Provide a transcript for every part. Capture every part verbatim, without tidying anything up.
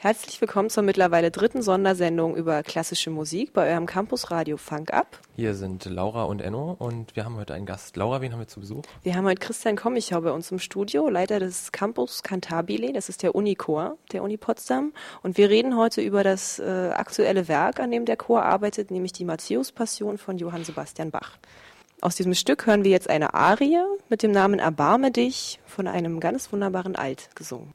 Herzlich willkommen zur mittlerweile dritten Sondersendung über klassische Musik bei eurem Campusradio Funk Up. Hier sind Laura und Enno und wir haben heute einen Gast. Laura, wen haben wir zu Besuch? Wir haben heute Christian Kommichau bei uns im Studio, Leiter des Campus Cantabile, das ist der Unichor der Uni Potsdam. Und wir reden heute über das äh, aktuelle Werk, an dem der Chor arbeitet, nämlich die Matthäus-Passion von Johann Sebastian Bach. Aus diesem Stück hören wir jetzt eine Arie mit dem Namen Erbarme dich von einem ganz wunderbaren Alt gesungen.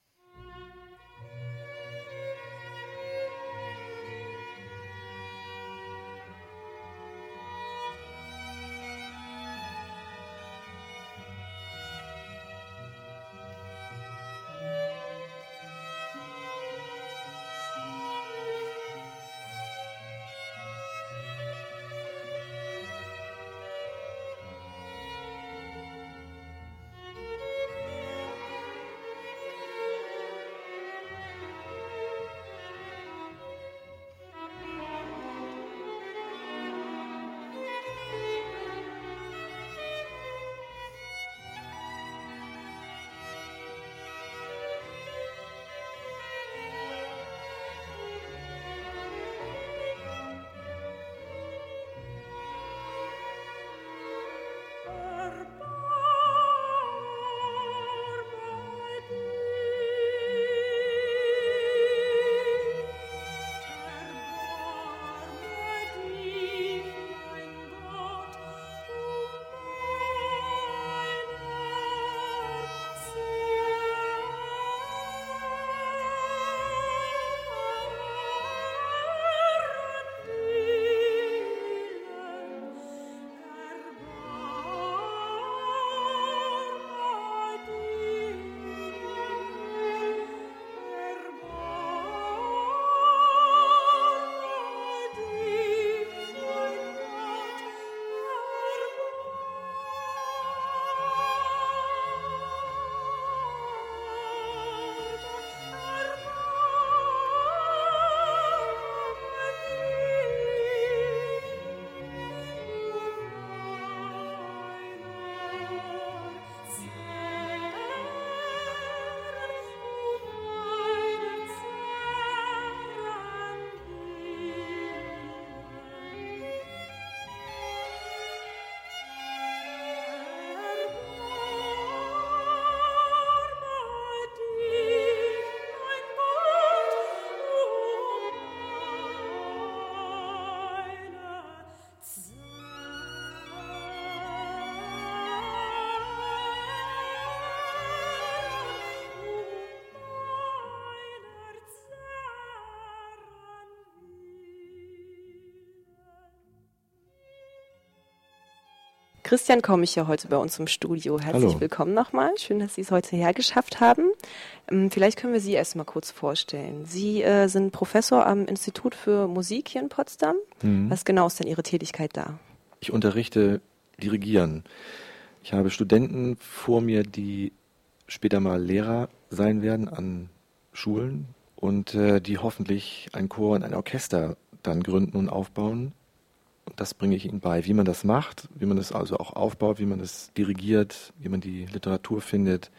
Christian Kommichau heute bei uns im Studio. Herzlich Hallo. Willkommen nochmal. Schön, dass Sie es heute hergeschafft haben. Ähm, vielleicht können wir Sie erst mal kurz vorstellen. Sie äh, sind Professor am Institut für Musik hier in Potsdam. Mhm. Was genau ist denn Ihre Tätigkeit da? Ich unterrichte Dirigieren. Ich habe Studenten vor mir, die später mal Lehrer sein werden an Schulen und äh, die hoffentlich einen Chor und ein Orchester dann gründen und aufbauen. Und das bringe ich ihnen bei, wie man das macht, wie man das also auch aufbaut, wie man das dirigiert, wie man die Literatur findet,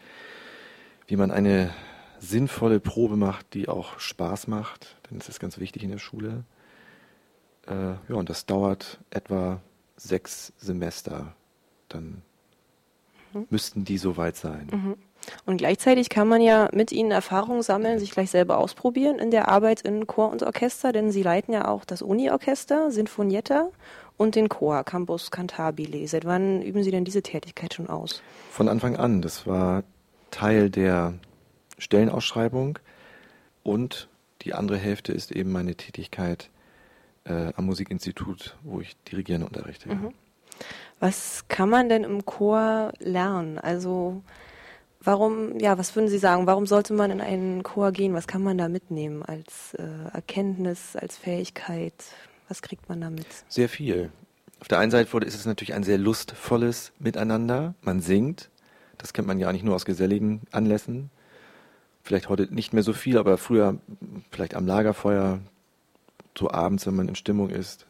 wie man eine sinnvolle Probe macht, die auch Spaß macht, denn das ist ganz wichtig in der Schule. Äh, ja, und das dauert etwa sechs Semester, dann mhm. müssten die soweit sein. Mhm. Und gleichzeitig kann man ja mit Ihnen Erfahrungen sammeln, sich gleich selber ausprobieren in der Arbeit in Chor und Orchester, denn Sie leiten ja auch das Uni-Orchester, Sinfonietta und den Chor, Campus Cantabile. Seit wann üben Sie denn diese Tätigkeit schon aus? Von Anfang an. Das war Teil der Stellenausschreibung und die andere Hälfte ist eben meine Tätigkeit äh, am Musikinstitut, wo ich Dirigieren unterrichte. Mhm. Was kann man denn im Chor lernen? Also Warum, ja, was würden Sie sagen, warum sollte man in einen Chor gehen? Was kann man da mitnehmen als äh, Erkenntnis, als Fähigkeit? Was kriegt man da mit? Sehr viel. Auf der einen Seite ist es natürlich ein sehr lustvolles Miteinander. Man singt. Das kennt man ja nicht nur aus geselligen Anlässen. Vielleicht heute nicht mehr so viel, aber früher vielleicht am Lagerfeuer, so abends, wenn man in Stimmung ist.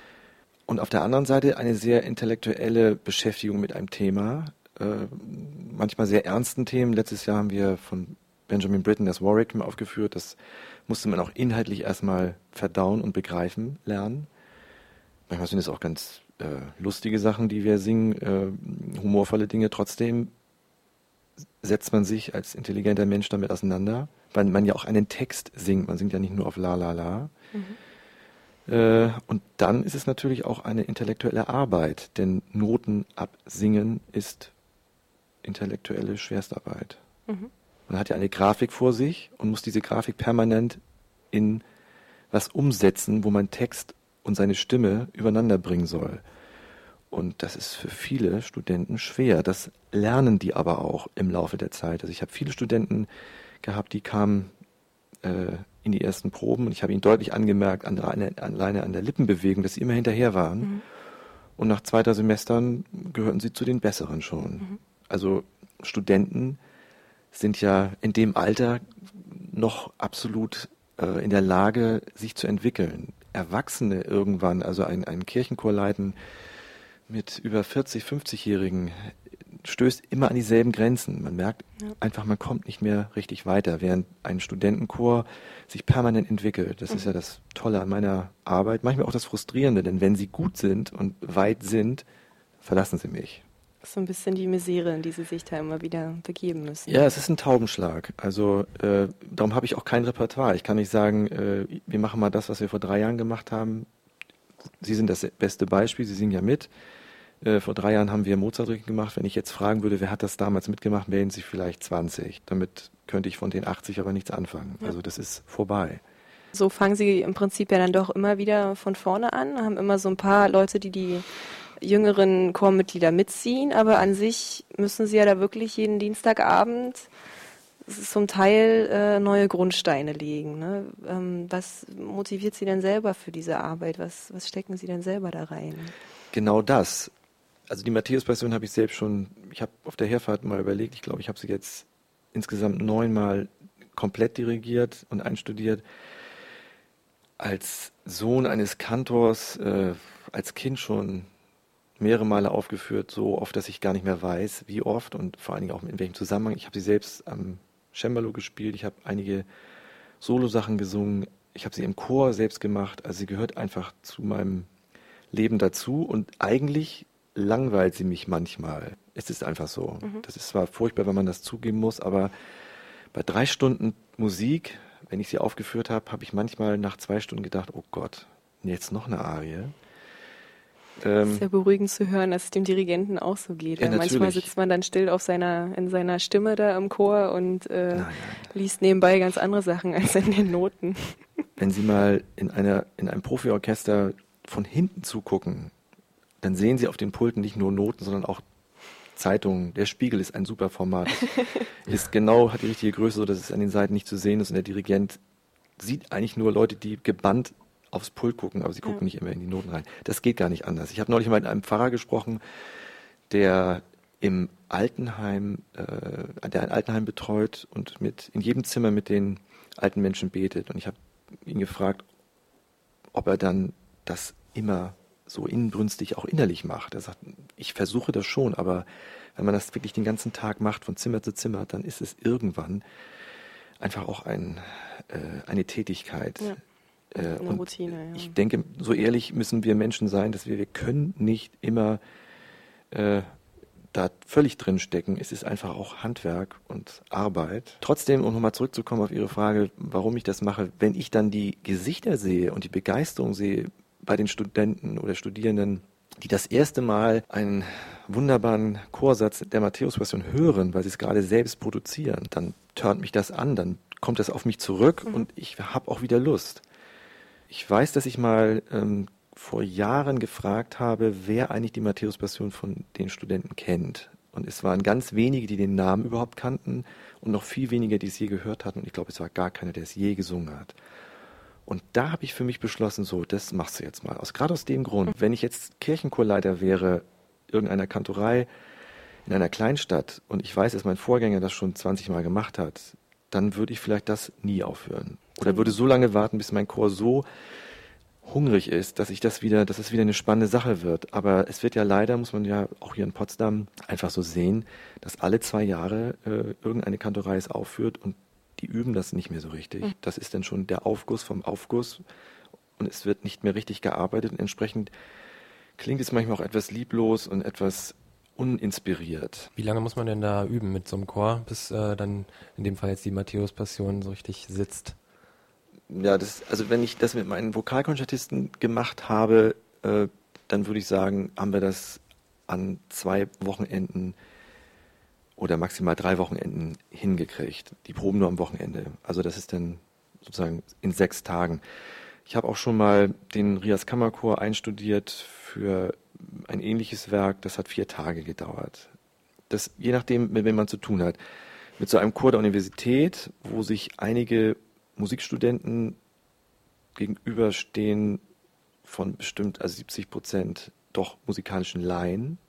Und auf der anderen Seite eine sehr intellektuelle Beschäftigung mit einem Thema, äh, manchmal sehr ernsten Themen. Letztes Jahr haben wir von Benjamin Britten, das Warwick aufgeführt. Das musste man auch inhaltlich erstmal verdauen und begreifen lernen. Manchmal sind es auch ganz äh, lustige Sachen, die wir singen, äh, humorvolle Dinge. Trotzdem setzt man sich als intelligenter Mensch damit auseinander, weil man ja auch einen Text singt. Man singt ja nicht nur auf La La La. Mhm. Äh, und dann ist es natürlich auch eine intellektuelle Arbeit, denn Noten absingen ist intellektuelle Schwerstarbeit. Mhm. Man hat ja eine Grafik vor sich und muss diese Grafik permanent in was umsetzen, wo man Text und seine Stimme übereinander bringen soll. Und das ist für viele Studenten schwer. Das lernen die aber auch im Laufe der Zeit. Also ich habe viele Studenten gehabt, die kamen äh, in die ersten Proben und ich habe ihnen deutlich angemerkt, an, alleine an der Lippenbewegung, dass sie immer hinterher waren. Mhm. Und nach zwei, drei Semestern gehörten sie zu den Besseren schon. Mhm. Also Studenten sind ja in dem Alter noch absolut äh, in der Lage, sich zu entwickeln. Erwachsene irgendwann, also ein, ein Kirchenchor leiten mit über vierzig-, fünfzigjährigen, stößt immer an dieselben Grenzen. Man merkt ja. einfach, man kommt nicht mehr richtig weiter, während ein Studentenchor sich permanent entwickelt. Das mhm. ist ja das Tolle an meiner Arbeit, manchmal auch das Frustrierende, denn wenn sie gut sind und weit sind, verlassen sie mich. Das ist so ein bisschen die Misere, in die sie sich da immer wieder begeben müssen. Ja, es ist ein Taubenschlag. Also äh, darum habe ich auch kein Repertoire. Ich kann nicht sagen, äh, wir machen mal das, was wir vor drei Jahren gemacht haben. Sie sind das beste Beispiel, Sie singen ja mit. Äh, vor drei Jahren haben wir Mozart gemacht. Wenn ich jetzt fragen würde, wer hat das damals mitgemacht, wären Sie vielleicht zwanzig. Damit könnte ich von den achtzig aber nichts anfangen. Ja. Also das ist vorbei. So fangen Sie im Prinzip ja dann doch immer wieder von vorne an, haben immer so ein paar Leute, die die jüngeren Chormitglieder mitziehen, aber an sich müssen Sie ja da wirklich jeden Dienstagabend zum Teil äh, neue Grundsteine legen. Ne? Ähm, was motiviert Sie denn selber für diese Arbeit? Was, was stecken Sie denn selber da rein? Genau das. Also die Matthäus-Passion habe ich selbst schon, ich habe auf der Herfahrt mal überlegt, ich glaube, ich habe sie jetzt insgesamt neunmal komplett dirigiert und einstudiert. Als Sohn eines Kantors, äh, als Kind schon mehrere Male aufgeführt, so oft, dass ich gar nicht mehr weiß, wie oft und vor allen Dingen auch in welchem Zusammenhang. Ich habe sie selbst am Cembalo gespielt, ich habe einige Solosachen gesungen, ich habe sie im Chor selbst gemacht, also sie gehört einfach zu meinem Leben dazu und eigentlich langweilt sie mich manchmal. Es ist einfach so. Mhm. Das ist zwar furchtbar, wenn man das zugeben muss, aber bei drei Stunden Musik, wenn ich sie aufgeführt habe, habe ich manchmal nach zwei Stunden gedacht, oh Gott, jetzt noch eine Arie. Das ist ja beruhigend zu hören, dass es dem Dirigenten auch so geht. Ja, manchmal sitzt man dann still auf seiner, in seiner Stimme da im Chor und äh, nein, nein. liest nebenbei ganz andere Sachen als in den Noten. Wenn Sie mal in einer in einem Profiorchester von hinten zugucken, dann sehen Sie auf den Pulten nicht nur Noten, sondern auch Zeitungen. Der Spiegel ist ein super Format. Ist genau, hat die richtige Größe, so dass es an den Seiten nicht zu sehen ist und der Dirigent sieht eigentlich nur Leute, die gebannt aufs Pult gucken, aber sie gucken ja. nicht immer in die Noten rein. Das geht gar nicht anders. Ich habe neulich mal mit einem Pfarrer gesprochen, der im Altenheim, äh, der ein Altenheim betreut und mit in jedem Zimmer mit den alten Menschen betet. Und ich habe ihn gefragt, ob er dann das immer so inbrünstig auch innerlich macht. Er sagt, ich versuche das schon, aber wenn man das wirklich den ganzen Tag macht, von Zimmer zu Zimmer, dann ist es irgendwann einfach auch ein, äh, eine Tätigkeit. Ja. Äh, Eine Routine, ja. Ich denke, so ehrlich müssen wir Menschen sein, dass wir, wir können nicht immer äh, da völlig drin stecken. Es ist einfach auch Handwerk und Arbeit. Trotzdem, um nochmal zurückzukommen auf Ihre Frage, warum ich das mache, wenn ich dann die Gesichter sehe und die Begeisterung sehe bei den Studenten oder Studierenden, die das erste Mal einen wunderbaren Chorsatz der Matthäus-Passion hören, weil sie es gerade selbst produzieren, dann turnt mich das an, dann kommt das auf mich zurück mhm. und ich habe auch wieder Lust. Ich weiß, dass ich mal ähm, vor Jahren gefragt habe, wer eigentlich die Matthäus-Passion von den Studenten kennt. Und es waren ganz wenige, die den Namen überhaupt kannten und noch viel weniger, die es je gehört hatten. Und ich glaube, es war gar keiner, der es je gesungen hat. Und da habe ich für mich beschlossen, so, das machst du jetzt mal. Aus, gerade aus dem Grund, wenn ich jetzt Kirchenchorleiter wäre, irgendeiner Kantorei in einer Kleinstadt und ich weiß, dass mein Vorgänger das schon zwanzig Mal gemacht hat, dann würde ich vielleicht das nie aufhören. Oder würde so lange warten, bis mein Chor so hungrig ist, dass ich das wieder, dass es wieder eine spannende Sache wird. Aber es wird ja leider, muss man ja auch hier in Potsdam einfach so sehen, dass alle zwei Jahre äh, irgendeine Kantorei es aufführt und die üben das nicht mehr so richtig. Mhm. Das ist dann schon der Aufguss vom Aufguss und es wird nicht mehr richtig gearbeitet und entsprechend klingt es manchmal auch etwas lieblos und etwas uninspiriert. Wie lange muss man denn da üben mit so einem Chor, bis äh, dann in dem Fall jetzt die Matthäus-Passion so richtig sitzt? Ja, das, also wenn ich das mit meinen Vokalkonzertisten gemacht habe, äh, dann würde ich sagen, haben wir das an zwei Wochenenden oder maximal drei Wochenenden hingekriegt. Die Proben nur am Wochenende. Also das ist dann sozusagen in sechs Tagen. Ich habe auch schon mal den Rias Kammerchor einstudiert für ein ähnliches Werk. Das hat vier Tage gedauert. Das, je nachdem, mit wem man zu tun hat. Mit so einem Chor der Universität, wo sich einige Musikstudenten gegenüberstehen von bestimmt also siebzig Prozent doch musikalischen Laien,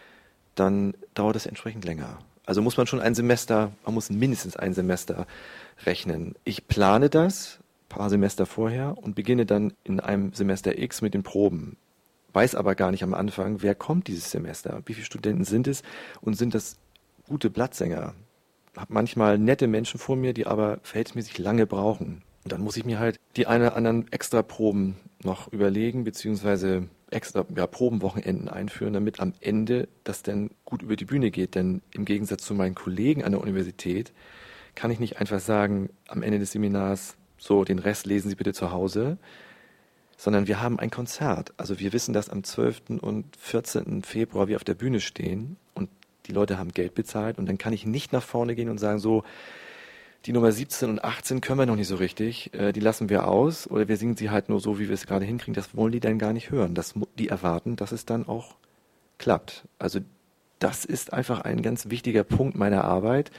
dann dauert es entsprechend länger. Also muss man schon ein Semester, man muss mindestens ein Semester rechnen. Ich plane das ein paar Semester vorher und beginne dann in einem Semester X mit den Proben. Weiß aber gar nicht am Anfang, wer kommt dieses Semester, wie viele Studenten sind es und sind das gute Blattsänger. Ich habe manchmal nette Menschen vor mir, die aber verhältnismäßig lange brauchen. Und dann muss ich mir halt die eine oder anderen Extraproben noch überlegen, beziehungsweise extra ja, Probenwochenenden einführen, damit am Ende das dann gut über die Bühne geht. Denn im Gegensatz zu meinen Kollegen an der Universität kann ich nicht einfach sagen, am Ende des Seminars, so, den Rest lesen Sie bitte zu Hause, sondern wir haben ein Konzert. Also wir wissen, dass am zwölften und vierzehnten Februar wir auf der Bühne stehen und die Leute haben Geld bezahlt und dann kann ich nicht nach vorne gehen und sagen, so, die Nummer siebzehn und achtzehn können wir noch nicht so richtig, äh, die lassen wir aus oder wir singen sie halt nur so, wie wir es gerade hinkriegen. Das wollen die dann gar nicht hören. Das, die erwarten, dass es dann auch klappt. Also das ist einfach ein ganz wichtiger Punkt meiner Arbeit.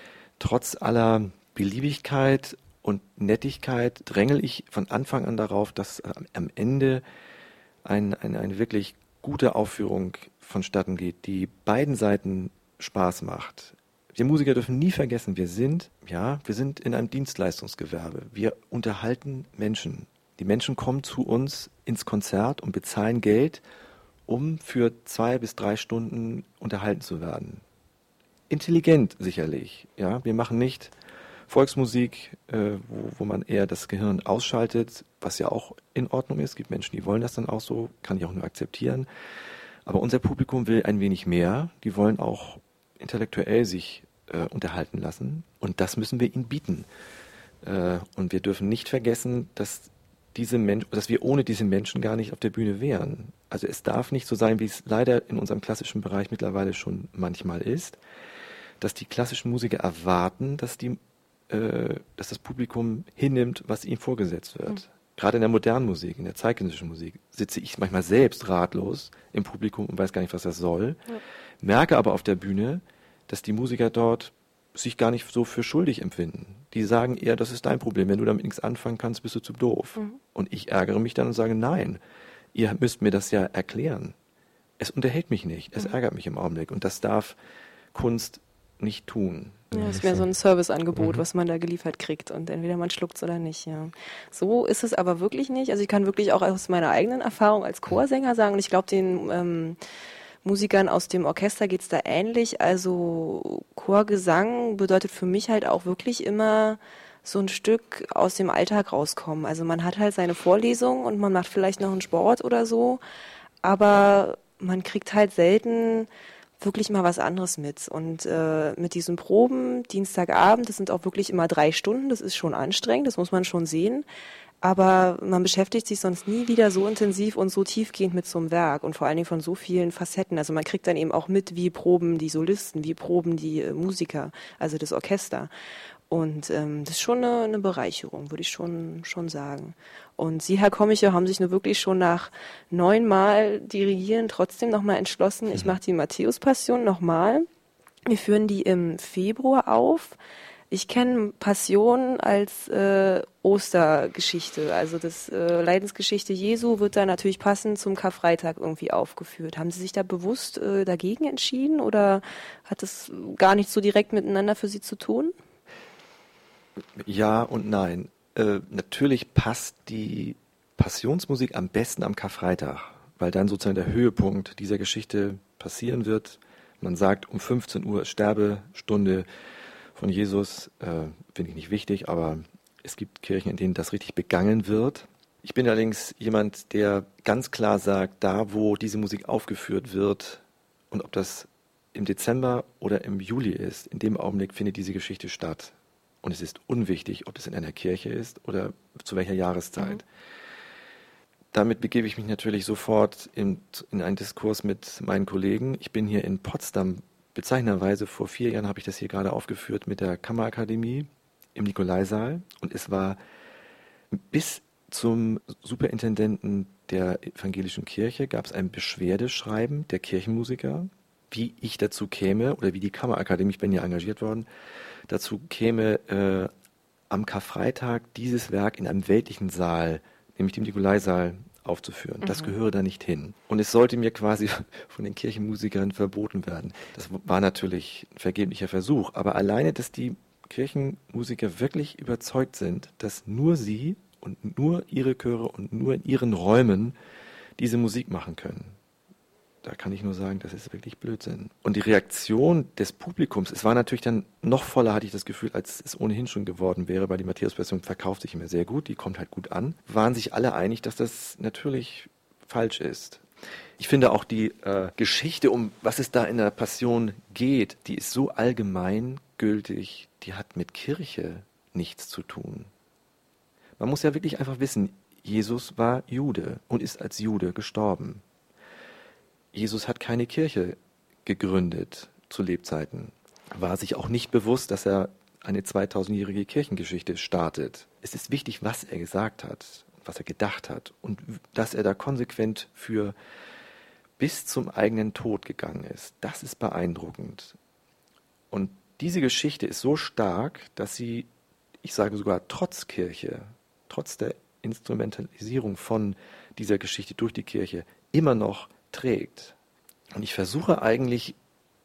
Trotz aller Beliebigkeit und Nettigkeit drängel ich von Anfang an darauf, dass äh, am Ende ein, ein, eine wirklich gute Aufführung vonstatten geht, die beiden Seiten Spaß macht. Wir Musiker dürfen nie vergessen, wir sind, ja, wir sind in einem Dienstleistungsgewerbe. Wir unterhalten Menschen. Die Menschen kommen zu uns ins Konzert und bezahlen Geld, um für zwei bis drei Stunden unterhalten zu werden. Intelligent sicherlich, ja. Wir machen nicht Volksmusik, äh, wo, wo man eher das Gehirn ausschaltet, was ja auch in Ordnung ist. Es gibt Menschen, die wollen das dann auch so, kann ich auch nur akzeptieren. Aber unser Publikum will ein wenig mehr. Die wollen auch intellektuell sich äh, unterhalten lassen und das müssen wir ihnen bieten. Äh, und wir dürfen nicht vergessen, dass diese Menschen, dass wir ohne diese Menschen gar nicht auf der Bühne wären. Also es darf nicht so sein, wie es leider in unserem klassischen Bereich mittlerweile schon manchmal ist, dass die klassischen Musiker erwarten, dass die, äh, dass das Publikum hinnimmt, was ihnen vorgesetzt wird. Mhm. Gerade in der modernen Musik, in der zeitgenössischen Musik, sitze ich manchmal selbst ratlos im Publikum und weiß gar nicht, was das soll. Ja. Merke aber auf der Bühne, dass die Musiker dort sich gar nicht so für schuldig empfinden. Die sagen eher, das ist dein Problem. Wenn du damit nichts anfangen kannst, bist du zu doof. Mhm. Und ich ärgere mich dann und sage, nein, ihr müsst mir das ja erklären. Es unterhält mich nicht. Es mhm. ärgert mich im Augenblick. Und das darf Kunst nicht tun. Ja, das ist mehr so ein Serviceangebot, mhm. was man da geliefert kriegt und entweder man schluckt's oder nicht, ja. So ist es aber wirklich nicht. Also ich kann wirklich auch aus meiner eigenen Erfahrung als Chorsänger sagen und ich glaube, den ähm, Musikern aus dem Orchester geht's da ähnlich. Also Chorgesang bedeutet für mich halt auch wirklich immer so ein Stück aus dem Alltag rauskommen. Also man hat halt seine Vorlesung und man macht vielleicht noch einen Sport oder so, aber man kriegt halt selten wirklich mal was anderes mit. Und äh, mit diesen Proben, Dienstagabend, das sind auch wirklich immer drei Stunden, das ist schon anstrengend, das muss man schon sehen. Aber man beschäftigt sich sonst nie wieder so intensiv und so tiefgehend mit so einem Werk und vor allen Dingen von so vielen Facetten. Also man kriegt dann eben auch mit, wie proben die Solisten, wie proben die äh, Musiker, also das Orchester. Und ähm, das ist schon eine, eine Bereicherung, würde ich schon schon sagen. Und Sie, Herr Kommiche, haben sich nur wirklich schon nach neunmal Dirigieren trotzdem nochmal entschlossen, ich mache die Matthäus-Passion nochmal. Wir führen die im Februar auf. Ich kenne Passion als äh, Ostergeschichte, also das äh, Leidensgeschichte Jesu wird da natürlich passend zum Karfreitag irgendwie aufgeführt. Haben Sie sich da bewusst äh, dagegen entschieden oder hat das gar nicht so direkt miteinander für Sie zu tun? Ja und nein. Äh, natürlich passt die Passionsmusik am besten am Karfreitag, weil dann sozusagen der Höhepunkt dieser Geschichte passieren wird. Man sagt, um fünfzehn Uhr Sterbestunde von Jesus äh, finde ich nicht wichtig, aber es gibt Kirchen, in denen das richtig begangen wird. Ich bin allerdings jemand, der ganz klar sagt, da wo diese Musik aufgeführt wird und ob das im Dezember oder im Juli ist, in dem Augenblick findet diese Geschichte statt. Und es ist unwichtig, ob es in einer Kirche ist oder zu welcher Jahreszeit. Mhm. Damit begebe ich mich natürlich sofort in, in einen Diskurs mit meinen Kollegen. Ich bin hier in Potsdam, bezeichnenderweise vor vier Jahren habe ich das hier gerade aufgeführt mit der Kammerakademie im Nikolaisaal. Und es war bis zum Superintendenten der evangelischen Kirche gab es ein Beschwerdeschreiben der Kirchenmusiker, wie ich dazu käme, oder wie die Kammerakademie, ich bin ja engagiert worden, dazu käme, äh, am Karfreitag dieses Werk in einem weltlichen Saal, nämlich dem Nikolaisaal, aufzuführen. Mhm. Das gehöre da nicht hin. Und es sollte mir quasi von den Kirchenmusikern verboten werden. Das war natürlich ein vergeblicher Versuch, aber alleine, dass die Kirchenmusiker wirklich überzeugt sind, dass nur sie und nur ihre Chöre und nur in ihren Räumen diese Musik machen können. Da kann ich nur sagen, das ist wirklich Blödsinn. Und die Reaktion des Publikums, es war natürlich dann noch voller, hatte ich das Gefühl, als es ohnehin schon geworden wäre, weil die Matthäus-Passion verkauft sich immer sehr gut, die kommt halt gut an, waren sich alle einig, dass das natürlich falsch ist. Ich finde auch die äh, Geschichte, um was es da in der Passion geht, die ist so allgemeingültig, die hat mit Kirche nichts zu tun. Man muss ja wirklich einfach wissen, Jesus war Jude und ist als Jude gestorben. Jesus hat keine Kirche gegründet zu Lebzeiten, war sich auch nicht bewusst, dass er eine zweitausendjährige Kirchengeschichte startet. Es ist wichtig, was er gesagt hat, was er gedacht hat und dass er da konsequent für bis zum eigenen Tod gegangen ist. Das ist beeindruckend. Und diese Geschichte ist so stark, dass sie, ich sage sogar trotz Kirche, trotz der Instrumentalisierung von dieser Geschichte durch die Kirche, immer noch trägt. Und ich versuche eigentlich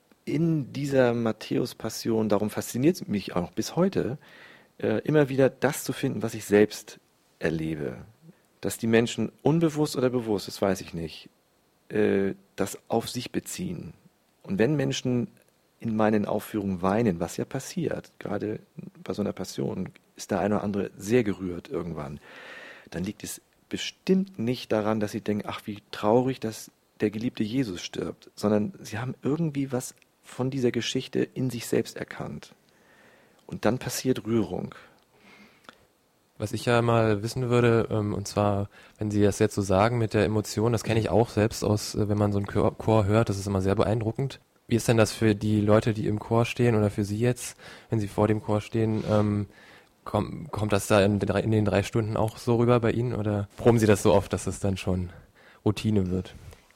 in dieser Matthäus-Passion, darum fasziniert es mich auch bis heute, äh, immer wieder das zu finden, was ich selbst erlebe. Dass die Menschen unbewusst oder bewusst, das weiß ich nicht, äh, das auf sich beziehen. Und wenn Menschen in meinen Aufführungen weinen, was ja passiert, gerade bei so einer Passion, ist der eine oder andere sehr gerührt irgendwann, dann liegt es bestimmt nicht daran, dass sie denken, ach, wie traurig, dass der geliebte Jesus stirbt, sondern sie haben irgendwie was von dieser Geschichte in sich selbst erkannt. Und dann passiert Rührung. Was ich ja mal wissen würde, ähm, und zwar, wenn Sie das jetzt so sagen mit der Emotion, das kenne ich auch selbst aus, äh, wenn man so einen Chor, Chor hört, das ist immer sehr beeindruckend. Wie ist denn das für die Leute, die im Chor stehen oder für Sie jetzt, wenn Sie vor dem Chor stehen, ähm, komm, kommt das da in, in den drei Stunden auch so rüber bei Ihnen oder proben Sie das so oft, dass es dann schon Routine wird?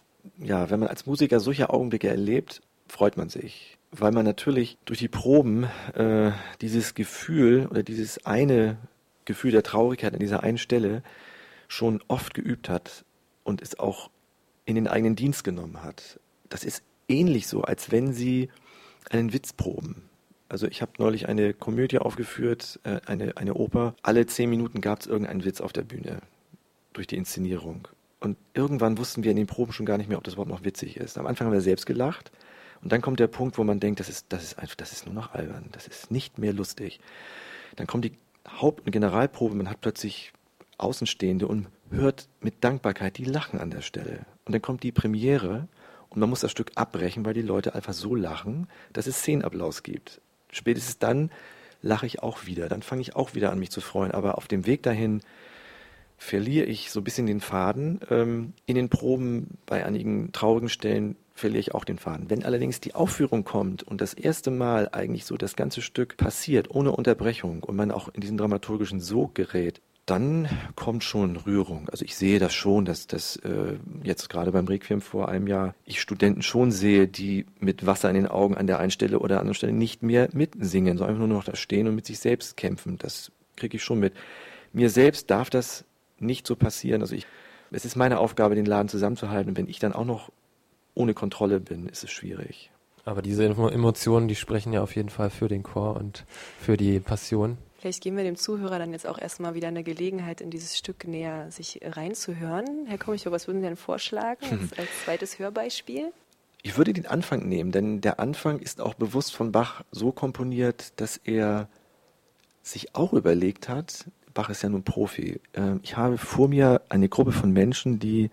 Ja, wenn man als Musiker solche Augenblicke erlebt, freut man sich, weil man natürlich durch die Proben äh, dieses Gefühl oder dieses eine Gefühl der Traurigkeit an dieser einen Stelle schon oft geübt hat und es auch in den eigenen Dienst genommen hat. Das ist ähnlich so, als wenn Sie einen Witz proben. Also ich habe neulich eine Komödie aufgeführt, äh, eine, eine Oper. Alle zehn Minuten gab es irgendeinen Witz auf der Bühne durch die Inszenierung. Und irgendwann wussten wir in den Proben schon gar nicht mehr, ob das überhaupt noch witzig ist. Am Anfang haben wir selbst gelacht. Und dann kommt der Punkt, wo man denkt, das ist, das ist einfach, das ist nur noch albern. Das ist nicht mehr lustig. Dann kommt die Haupt- und Generalprobe. Man hat plötzlich Außenstehende und hört mit Dankbarkeit, die lachen an der Stelle. Und dann kommt die Premiere und man muss das Stück abbrechen, weil die Leute einfach so lachen, dass es Szenenapplaus gibt. Spätestens dann lache ich auch wieder. Dann fange ich auch wieder an, mich zu freuen. Aber auf dem Weg dahin verliere ich so ein bisschen den Faden. Ähm, in den Proben, bei einigen traurigen Stellen, verliere ich auch den Faden. Wenn allerdings die Aufführung kommt und das erste Mal eigentlich so das ganze Stück passiert, ohne Unterbrechung, und man auch in diesen dramaturgischen Sog gerät, dann kommt schon Rührung. Also ich sehe das schon, dass das äh, jetzt gerade beim Requiem vor einem Jahr, ich Studenten schon sehe, die mit Wasser in den Augen an der einen Stelle oder anderen Stelle nicht mehr mitsingen, sondern einfach nur noch da stehen und mit sich selbst kämpfen. Das kriege ich schon mit. Mir selbst darf das nicht so passieren. Also ich, es ist meine Aufgabe, den Laden zusammenzuhalten. Und wenn ich dann auch noch ohne Kontrolle bin, ist es schwierig. Aber diese Emotionen, die sprechen ja auf jeden Fall für den Chor und für die Passion. Vielleicht geben wir dem Zuhörer dann jetzt auch erstmal wieder eine Gelegenheit, in dieses Stück näher sich reinzuhören. Herr Komichow, was würden Sie denn vorschlagen als, als zweites Hörbeispiel? Ich würde den Anfang nehmen, denn der Anfang ist auch bewusst von Bach so komponiert, dass er sich auch überlegt hat, Bach ist ja nun Profi, äh, ich habe vor mir eine Gruppe von Menschen, die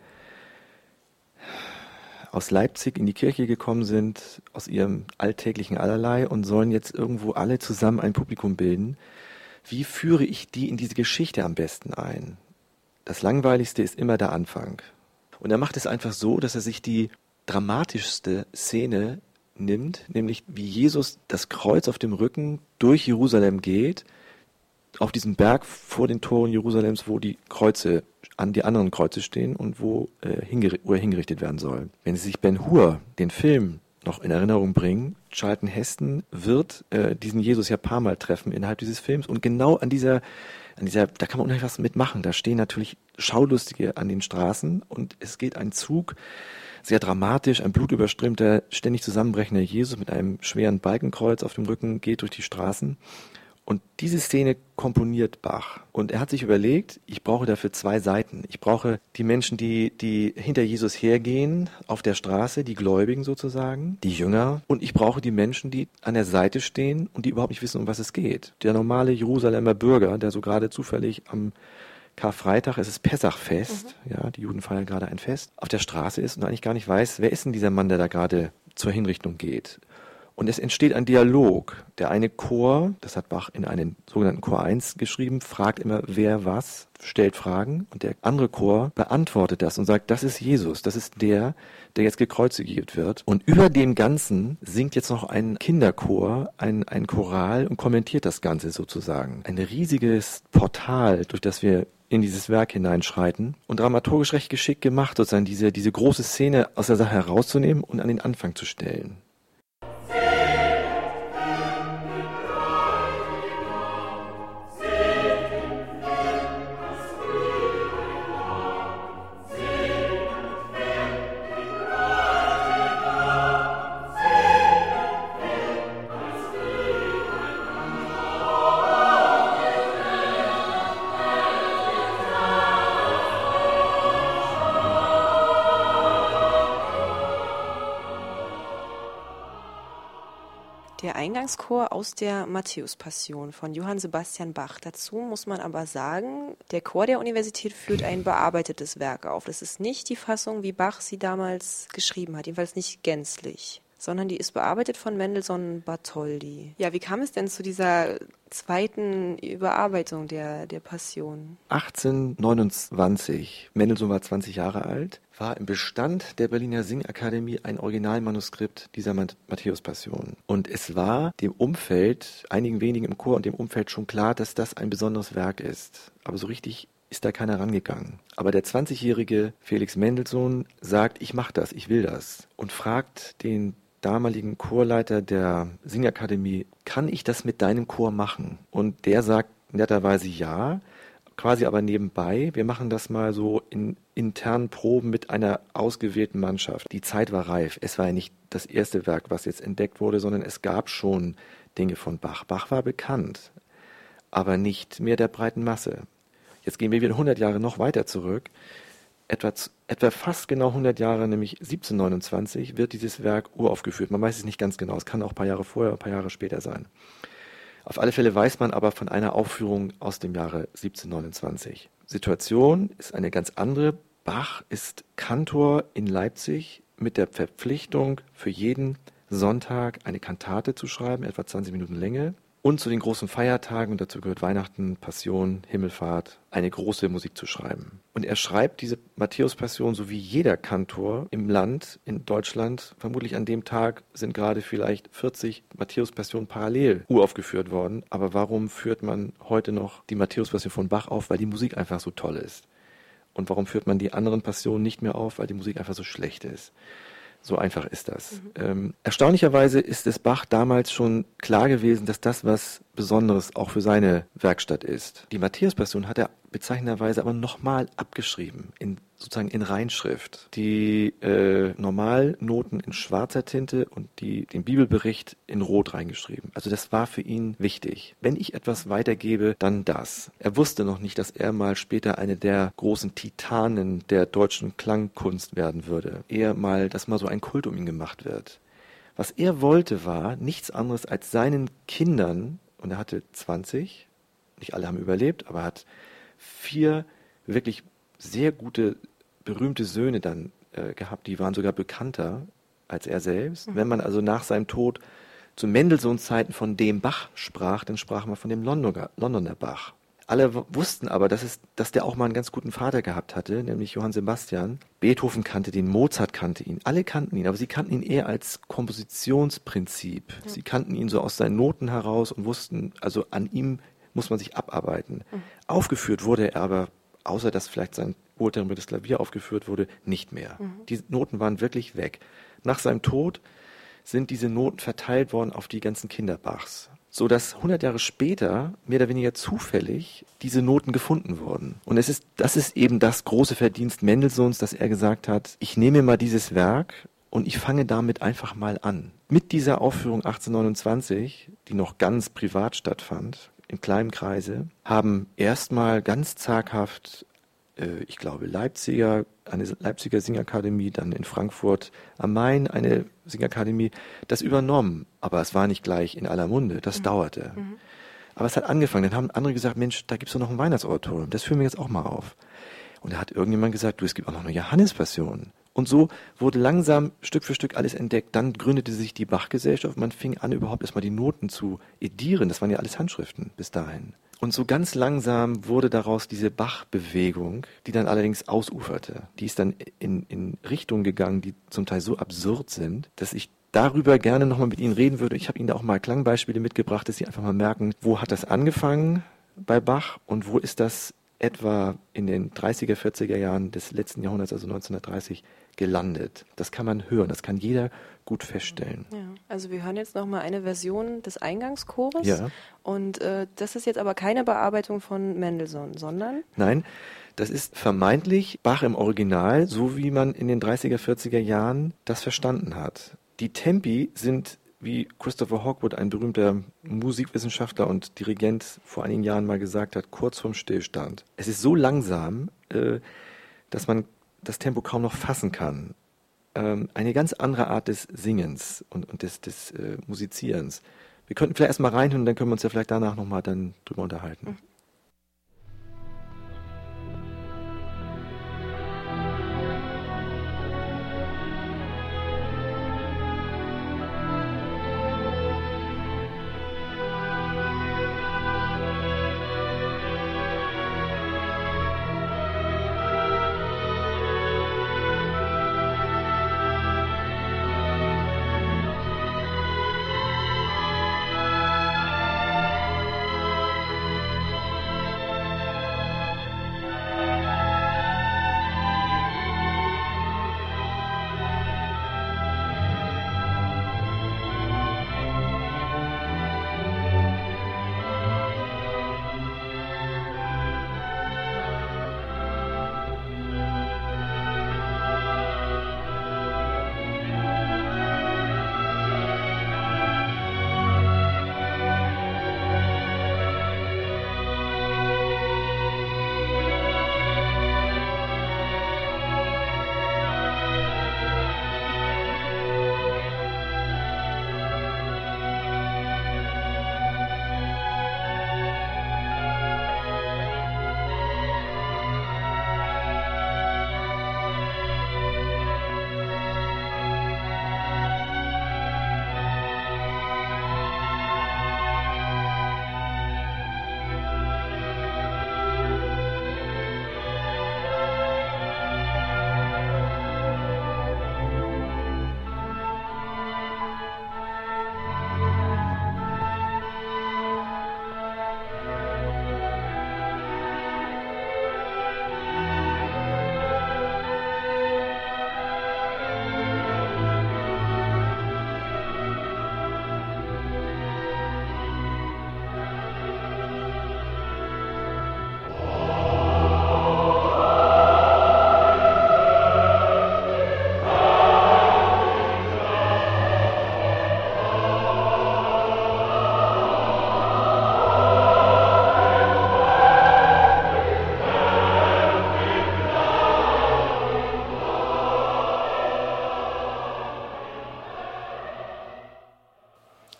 aus Leipzig in die Kirche gekommen sind, aus ihrem alltäglichen Allerlei und sollen jetzt irgendwo alle zusammen ein Publikum bilden. Wie führe ich die in diese Geschichte am besten ein? Das Langweiligste ist immer der Anfang. Und er macht es einfach so, dass er sich die dramatischste Szene nimmt, nämlich wie Jesus das Kreuz auf dem Rücken durch Jerusalem geht, auf diesem Berg vor den Toren Jerusalems, wo die Kreuze, an die anderen Kreuze stehen und wo, äh, hingeri- wo er hingerichtet werden soll. Wenn Sie sich Ben-Hur, den Film, noch in Erinnerung bringen, Charlton Heston wird äh, diesen Jesus ja ein paar Mal treffen innerhalb dieses Films und genau an dieser, an dieser, da kann man unheimlich was mitmachen. Da stehen natürlich Schaulustige an den Straßen und es geht ein Zug, sehr dramatisch, ein blutüberströmter, ständig zusammenbrechender Jesus mit einem schweren Balkenkreuz auf dem Rücken geht durch die Straßen. Und diese Szene komponiert Bach. Und er hat sich überlegt, ich brauche dafür zwei Seiten. Ich brauche die Menschen, die, die hinter Jesus hergehen, auf der Straße, die Gläubigen sozusagen, die Jünger. Und ich brauche die Menschen, die an der Seite stehen und die überhaupt nicht wissen, um was es geht. Der normale Jerusalemer Bürger, der so gerade zufällig am Karfreitag, es ist Pessachfest, mhm. ja, die Juden feiern gerade ein Fest, auf der Straße ist und eigentlich gar nicht weiß, wer ist denn dieser Mann, der da gerade zur Hinrichtung geht. Und es entsteht ein Dialog. Der eine Chor, das hat Bach in einen sogenannten Chor eins geschrieben, fragt immer, wer was, stellt Fragen. Und der andere Chor beantwortet das und sagt, das ist Jesus, das ist der, der jetzt gekreuzigt wird. Und über dem Ganzen singt jetzt noch ein Kinderchor, ein, ein Choral und kommentiert das Ganze sozusagen. Ein riesiges Portal, durch das wir in dieses Werk hineinschreiten und dramaturgisch recht geschickt gemacht, sozusagen diese, diese große Szene aus der Sache herauszunehmen und an den Anfang zu stellen. Der Eingangschor aus der Matthäus-Passion von Johann Sebastian Bach. Dazu muss man aber sagen, der Chor der Universität führt ein bearbeitetes Werk auf. Das ist nicht die Fassung, wie Bach sie damals geschrieben hat, jedenfalls nicht gänzlich, sondern die ist bearbeitet von Mendelssohn Bartholdy. Ja, wie kam es denn zu dieser zweiten Überarbeitung der, der Passion? achtzehnhundertneunundzwanzig, Mendelssohn war zwanzig Jahre alt, war im Bestand der Berliner Singakademie ein Originalmanuskript dieser Matthäus-Passion. Und es war dem Umfeld, einigen wenigen im Chor und dem Umfeld schon klar, dass das ein besonderes Werk ist. Aber so richtig ist da keiner rangegangen. Aber der zwanzigjährige Felix Mendelssohn sagt, ich mach das, ich will das. Und fragt den damaligen Chorleiter der Singakademie, kann ich das mit deinem Chor machen? Und der sagt netterweise ja, quasi aber nebenbei, wir machen das mal so in internen Proben mit einer ausgewählten Mannschaft. Die Zeit war reif. Es war ja nicht das erste Werk, was jetzt entdeckt wurde, sondern es gab schon Dinge von Bach. Bach war bekannt, aber nicht mehr der breiten Masse. Jetzt gehen wir wieder hundert Jahre noch weiter zurück. Etwa, etwa fast genau hundert Jahre, nämlich siebzehnhundertneunundzwanzig, wird dieses Werk uraufgeführt. Man weiß es nicht ganz genau. Es kann auch ein paar Jahre vorher, ein paar Jahre später sein. Auf alle Fälle weiß man aber von einer Aufführung aus dem Jahre siebzehnhundertneunundzwanzig. Situation ist eine ganz andere. Bach ist Kantor in Leipzig mit der Verpflichtung, für jeden Sonntag eine Kantate zu schreiben, etwa zwanzig Minuten Länge. Und zu den großen Feiertagen, und dazu gehört Weihnachten, Passion, Himmelfahrt, eine große Musik zu schreiben. Und er schreibt diese Matthäus-Passion, so wie jeder Kantor im Land, in Deutschland. Vermutlich an dem Tag sind gerade vielleicht vierzig Matthäus-Passionen parallel uraufgeführt worden. Aber warum führt man heute noch die Matthäus-Passion von Bach auf? Weil die Musik einfach so toll ist. Und warum führt man die anderen Passionen nicht mehr auf? Weil die Musik einfach so schlecht ist. So einfach ist das. Mhm. Ähm, erstaunlicherweise ist es Bach damals schon klar gewesen, dass das, was Besonderes auch für seine Werkstatt ist. Die Matthäus-Passion hat er bezeichnenderweise aber nochmal abgeschrieben, in, sozusagen in Reinschrift. Die äh, Normalnoten in schwarzer Tinte und die, den Bibelbericht in Rot reingeschrieben. Also das war für ihn wichtig. Wenn ich etwas weitergebe, dann das. Er wusste noch nicht, dass er mal später eine der großen Titanen der deutschen Klangkunst werden würde. Eher mal, dass mal so ein Kult um ihn gemacht wird. Was er wollte, war nichts anderes als seinen Kindern, und er hatte zwanzig, nicht alle haben überlebt, aber er hat vier wirklich sehr gute, berühmte Söhne dann äh, gehabt, die waren sogar bekannter als er selbst. Mhm. Wenn man also nach seinem Tod zu Mendelssohns Zeiten von dem Bach sprach, dann sprach man von dem Londoner, Londoner Bach. Alle w- wussten aber, dass, es, dass der auch mal einen ganz guten Vater gehabt hatte, nämlich Johann Sebastian. Beethoven kannte den, Mozart kannte ihn, alle kannten ihn, aber sie kannten ihn eher als Kompositionsprinzip. Ja. Sie kannten ihn so aus seinen Noten heraus und wussten, also an ihm muss man sich abarbeiten. Mhm. Aufgeführt wurde er aber, außer dass vielleicht sein wohltemperiertes Klavier aufgeführt wurde, nicht mehr. Mhm. Die Noten waren wirklich weg. Nach seinem Tod sind diese Noten verteilt worden auf die ganzen Kinder Bachs, so dass hundert Jahre später mehr oder weniger zufällig diese Noten gefunden wurden. Und es ist, das ist eben das große Verdienst Mendelssohns, dass er gesagt hat, ich nehme mal dieses Werk und ich fange damit einfach mal an. Mit dieser Aufführung achtzehnhundertneunundzwanzig, die noch ganz privat stattfand, im kleinen Kreise, haben erstmal ganz zaghaft, äh, ich glaube, Leipziger, eine Leipziger Singakademie, dann in Frankfurt am Main eine Singakademie, das übernommen. Aber es war nicht gleich in aller Munde, das mhm. dauerte. Mhm. Aber es hat angefangen, dann haben andere gesagt, Mensch, da gibt es doch noch ein Weihnachtsoratorium, das führen wir jetzt auch mal auf. Und da hat irgendjemand gesagt, du, es gibt auch noch eine Johannespassion. Und so wurde langsam Stück für Stück alles entdeckt. Dann gründete sich die Bach-Gesellschaft. Man fing an, überhaupt erstmal die Noten zu edieren. Das waren ja alles Handschriften bis dahin. Und so ganz langsam wurde daraus diese Bach-Bewegung, die dann allerdings ausuferte. Die ist dann in, in Richtungen gegangen, die zum Teil so absurd sind, dass ich darüber gerne nochmal mit Ihnen reden würde. Ich habe Ihnen da auch mal Klangbeispiele mitgebracht, dass Sie einfach mal merken, wo hat das angefangen bei Bach und wo ist das etwa in den dreißiger, vierziger Jahren des letzten Jahrhunderts, also neunzehnhundertdreißig, gelandet. Das kann man hören, das kann jeder gut feststellen. Ja, also wir hören jetzt nochmal eine Version des Eingangschores. Ja. Und äh, das ist jetzt aber keine Bearbeitung von Mendelssohn, sondern? Nein, das ist vermeintlich Bach im Original, so wie man in den dreißiger, vierziger Jahren das verstanden hat. Die Tempi sind, wie Christopher Hogwood, ein berühmter Musikwissenschaftler und Dirigent, vor einigen Jahren mal gesagt hat, kurz vorm Stillstand. Es ist so langsam, äh, dass man das Tempo kaum noch fassen kann. Ähm, eine ganz andere Art des Singens und, und des, des äh, Musizierens. Wir könnten vielleicht erstmal reinhören, dann können wir uns ja vielleicht danach nochmal dann drüber unterhalten. Mhm.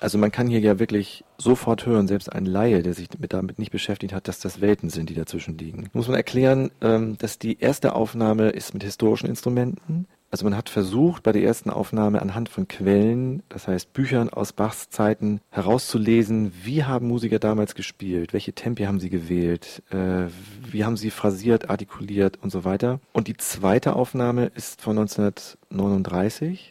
Also man kann hier ja wirklich sofort hören, selbst ein Laie, der sich mit, damit nicht beschäftigt hat, dass das Welten sind, die dazwischen liegen. Muss man erklären, ähm, dass die erste Aufnahme ist mit historischen Instrumenten. Also man hat versucht, bei der ersten Aufnahme anhand von Quellen, das heißt Büchern aus Bachs Zeiten, herauszulesen, wie haben Musiker damals gespielt, welche Tempi haben sie gewählt, äh, wie haben sie phrasiert, artikuliert und so weiter. Und die zweite Aufnahme ist von neunzehnhundertneununddreißig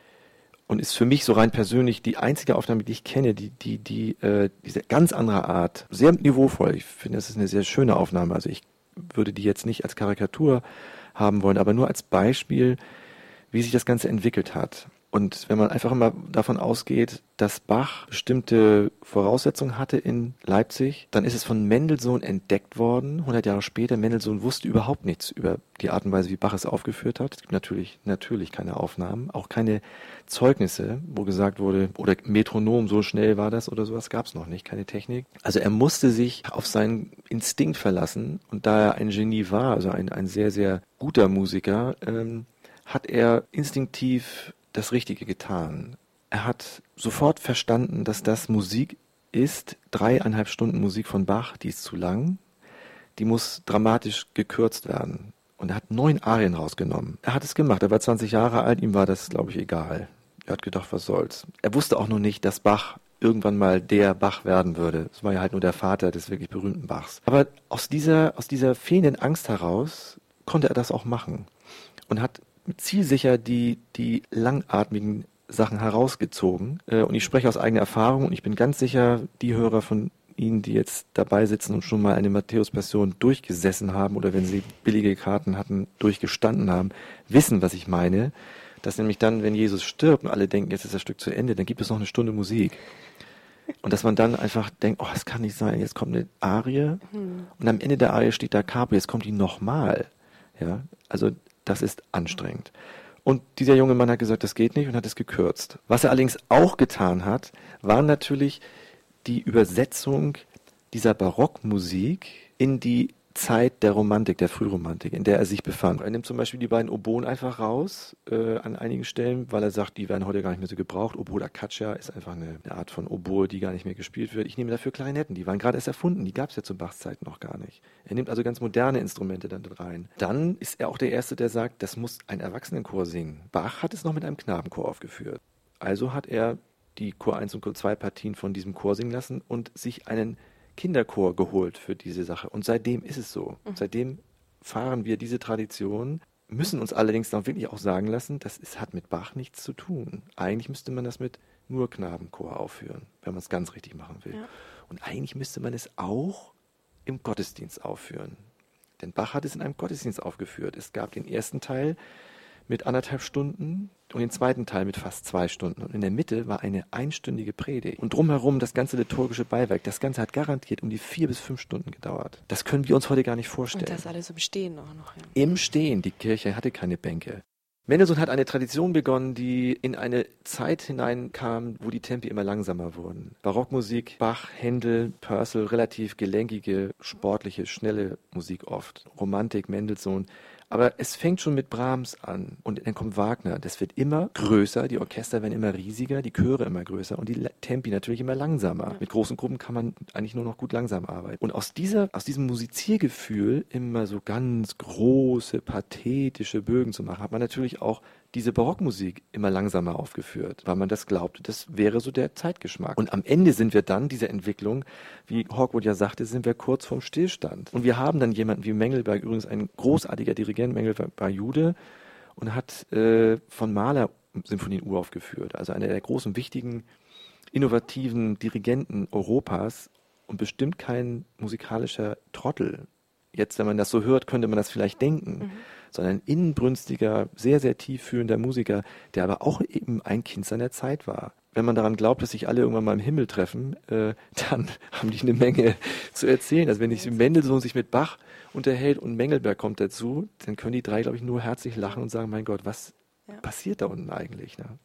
und ist für mich so rein persönlich die einzige Aufnahme, die ich kenne, die die die äh, diese ganz andere Art, sehr niveauvoll. Ich finde, das ist eine sehr schöne Aufnahme. Also ich würde die jetzt nicht als Karikatur haben wollen, aber nur als Beispiel, wie sich das Ganze entwickelt hat. Und wenn man einfach immer davon ausgeht, dass Bach bestimmte Voraussetzungen hatte in Leipzig, dann ist es von Mendelssohn entdeckt worden, hundert Jahre später. Mendelssohn wusste überhaupt nichts über die Art und Weise, wie Bach es aufgeführt hat. Es gibt natürlich, natürlich keine Aufnahmen, auch keine Zeugnisse, wo gesagt wurde, oder Metronom, so schnell war das oder sowas, gab es noch nicht, keine Technik. Also er musste sich auf seinen Instinkt verlassen und da er ein Genie war, also ein, ein sehr, sehr guter Musiker, ähm, hat er instinktiv das Richtige getan. Er hat sofort verstanden, dass das Musik ist, dreieinhalb Stunden Musik von Bach, die ist zu lang, die muss dramatisch gekürzt werden. Und er hat neun Arien rausgenommen. Er hat es gemacht, er war zwanzig Jahre alt, ihm war das, glaube ich, egal. Er hat gedacht, was soll's. Er wusste auch noch nicht, dass Bach irgendwann mal der Bach werden würde. Es war ja halt nur der Vater des wirklich berühmten Bachs. Aber aus dieser, aus dieser fehlenden Angst heraus konnte er das auch machen und hat zielsicher die, die langatmigen Sachen herausgezogen. Und ich spreche aus eigener Erfahrung und ich bin ganz sicher, die Hörer von Ihnen, die jetzt dabei sitzen und schon mal eine Matthäus-Passion durchgesessen haben oder wenn sie billige Karten hatten, durchgestanden haben, wissen, was ich meine. Dass nämlich dann, wenn Jesus stirbt und alle denken, jetzt ist das Stück zu Ende, dann gibt es noch eine Stunde Musik. Und dass man dann einfach denkt, oh, das kann nicht sein, jetzt kommt eine Arie hm. und am Ende der Arie steht da Capri, jetzt kommt die nochmal. Ja, also das ist anstrengend. Und dieser junge Mann hat gesagt, das geht nicht und hat es gekürzt. Was er allerdings auch getan hat, war natürlich die Übersetzung dieser Barockmusik in die Zeit der Romantik, der Frühromantik, in der er sich befand. Er nimmt zum Beispiel die beiden Oboen einfach raus äh, an einigen Stellen, weil er sagt, die werden heute gar nicht mehr so gebraucht. Oboe da Caccia ist einfach eine, eine Art von Oboe, die gar nicht mehr gespielt wird. Ich nehme dafür Klarinetten, die waren gerade erst erfunden, die gab es ja zu Bachs Zeit noch gar nicht. Er nimmt also ganz moderne Instrumente dann rein. Dann ist er auch der Erste, der sagt, das muss ein Erwachsenenchor singen. Bach hat es noch mit einem Knabenchor aufgeführt. Also hat er die Chor eins und Chor zwei Partien von diesem Chor singen lassen und sich einen Kinderchor geholt für diese Sache. Und seitdem ist es so. Mhm. Seitdem fahren wir diese Tradition, müssen uns allerdings dann wirklich auch sagen lassen, das ist, hat mit Bach nichts zu tun. Eigentlich müsste man das mit nur Knabenchor aufführen, wenn man es ganz richtig machen will. Ja. Und eigentlich müsste man es auch im Gottesdienst aufführen. Denn Bach hat es in einem Gottesdienst aufgeführt. Es gab den ersten Teil mit anderthalb Stunden und den zweiten Teil mit fast zwei Stunden. Und in der Mitte war eine einstündige Predigt. Und drumherum das ganze liturgische Beiwerk. Das Ganze hat garantiert um die vier bis fünf Stunden gedauert. Das können wir uns heute gar nicht vorstellen. Und das alles im Stehen auch noch. Ja. Im Stehen. Die Kirche hatte keine Bänke. Mendelssohn hat eine Tradition begonnen, die in eine Zeit hineinkam, wo die Tempi immer langsamer wurden. Barockmusik, Bach, Händel, Purcell, relativ gelenkige, sportliche, schnelle Musik oft. Romantik, Mendelssohn. Aber es fängt schon mit Brahms an und dann kommt Wagner. Das wird immer größer, die Orchester werden immer riesiger, die Chöre immer größer und die Tempi natürlich immer langsamer. Ja. Mit großen Gruppen kann man eigentlich nur noch gut langsam arbeiten. Und aus dieser, aus diesem Musiziergefühl, immer so ganz große, pathetische Bögen zu machen, hat man natürlich auch diese Barockmusik immer langsamer aufgeführt, weil man das glaubte, das wäre so der Zeitgeschmack. Und am Ende sind wir dann, dieser Entwicklung, wie Hawkwood ja sagte, sind wir kurz vorm Stillstand. Und wir haben dann jemanden wie Mengelberg, übrigens ein großartiger Dirigent, Mengelberg war Jude, und hat äh, von Mahler Sinfonien uraufgeführt. Also einer der großen, wichtigen, innovativen Dirigenten Europas und bestimmt kein musikalischer Trottel. Jetzt, wenn man das so hört, könnte man das vielleicht denken. Mhm. Sondern ein inbrünstiger, sehr, sehr tief fühlender Musiker, der aber auch eben ein Kind seiner Zeit war. Wenn man daran glaubt, dass sich alle irgendwann mal im Himmel treffen, äh, dann haben die eine Menge zu erzählen. Also wenn sich Mendelssohn sich mit Bach unterhält und Mengelberg kommt dazu, dann können die drei, glaube ich, nur herzlich lachen und sagen, mein Gott, was ja. passiert da unten eigentlich? Ne?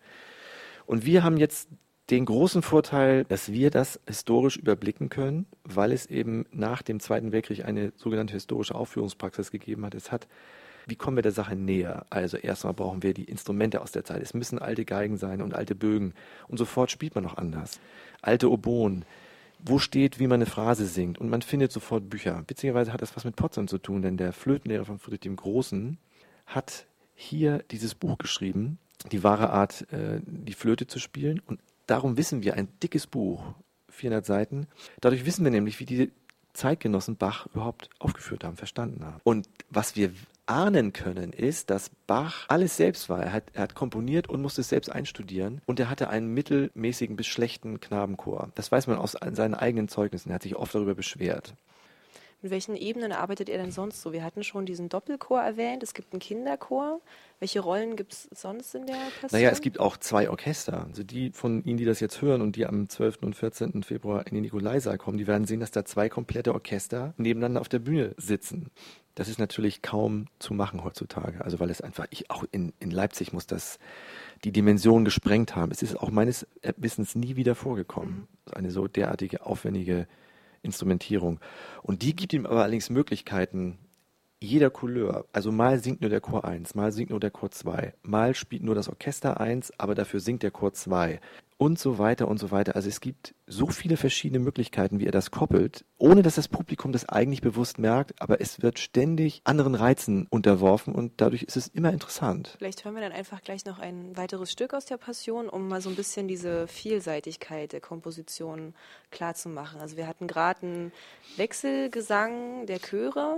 Und wir haben jetzt den großen Vorteil, dass wir das historisch überblicken können, weil es eben nach dem Zweiten Weltkrieg eine sogenannte historische Aufführungspraxis gegeben hat. Es hat wie kommen wir der Sache näher? Also erstmal brauchen wir die Instrumente aus der Zeit. Es müssen alte Geigen sein und alte Bögen. Und sofort spielt man noch anders. Alte Oboen. Wo steht, wie man eine Phrase singt? Und man findet sofort Bücher. Witzigerweise hat das was mit Potsdam zu tun, denn der Flötenlehrer von Friedrich dem Großen hat hier dieses Buch geschrieben, die wahre Art, äh, die Flöte zu spielen. Und darum wissen wir, ein dickes Buch, vierhundert Seiten, dadurch wissen wir nämlich, wie die Zeitgenossen Bach überhaupt aufgeführt haben, verstanden haben. Und was wir ahnen können, ist, dass Bach alles selbst war. Er hat, er hat komponiert und musste es selbst einstudieren. Und er hatte einen mittelmäßigen bis schlechten Knabenchor. Das weiß man aus seinen eigenen Zeugnissen. Er hat sich oft darüber beschwert. Mit welchen Ebenen arbeitet er denn sonst so? Wir hatten schon diesen Doppelchor erwähnt, es gibt einen Kinderchor. Welche Rollen gibt es sonst in der Passion? Naja, es gibt auch zwei Orchester. Also die von Ihnen, die das jetzt hören und die am zwölften und vierzehnten Februar in den Nikolaisaal kommen, die werden sehen, dass da zwei komplette Orchester nebeneinander auf der Bühne sitzen. Das ist natürlich kaum zu machen heutzutage. Also weil es einfach, ich, auch in, in Leipzig muss das die Dimension gesprengt haben. Es ist auch meines Wissens nie wieder vorgekommen. Mhm. Eine so derartige aufwendige Instrumentierung. Und die gibt ihm aber allerdings Möglichkeiten jeder Couleur. Also mal singt nur der Chor eins, mal singt nur der Chor zwei, mal spielt nur das Orchester eins, aber dafür singt der Chor zwei und so weiter und so weiter. Also es gibt so viele verschiedene Möglichkeiten, wie er das koppelt, ohne dass das Publikum das eigentlich bewusst merkt, aber es wird ständig anderen Reizen unterworfen und dadurch ist es immer interessant. Vielleicht hören wir dann einfach gleich noch ein weiteres Stück aus der Passion, um mal so ein bisschen diese Vielseitigkeit der Komposition klarzumachen. Also wir hatten gerade einen Wechselgesang der Chöre.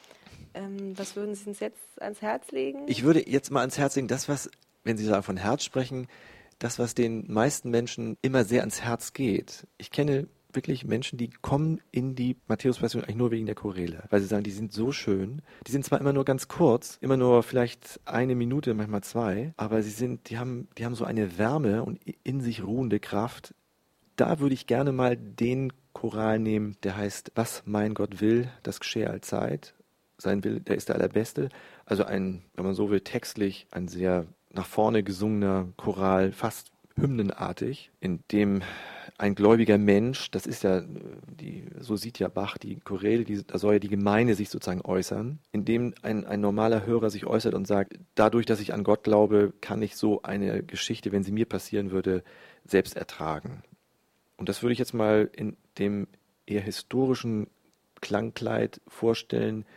Ähm, was würden Sie uns jetzt ans Herz legen? Ich würde jetzt mal ans Herz legen, das was, wenn Sie sagen von Herz sprechen, das, was den meisten Menschen immer sehr ans Herz geht. Ich kenne wirklich Menschen, die kommen in die Matthäus-Passion eigentlich nur wegen der Choräle, weil sie sagen, die sind so schön. Die sind zwar immer nur ganz kurz, immer nur vielleicht eine Minute, manchmal zwei, aber sie sind, die haben, die haben so eine Wärme und in sich ruhende Kraft. Da würde ich gerne mal den Choral nehmen, der heißt, was mein Gott will, das geschehe allzeit. Sein Will, der ist der Allerbeste. Also ein, wenn man so will, textlich ein sehr nach vorne gesungener Choral, fast hymnenartig, in dem ein gläubiger Mensch, das ist ja, die, so sieht ja Bach die Choräle, die, da soll ja die Gemeinde sich sozusagen äußern, in dem ein, ein normaler Hörer sich äußert und sagt, dadurch, dass ich an Gott glaube, kann ich so eine Geschichte, wenn sie mir passieren würde, selbst ertragen. Und das würde ich jetzt mal in dem eher historischen Klangkleid vorstellen.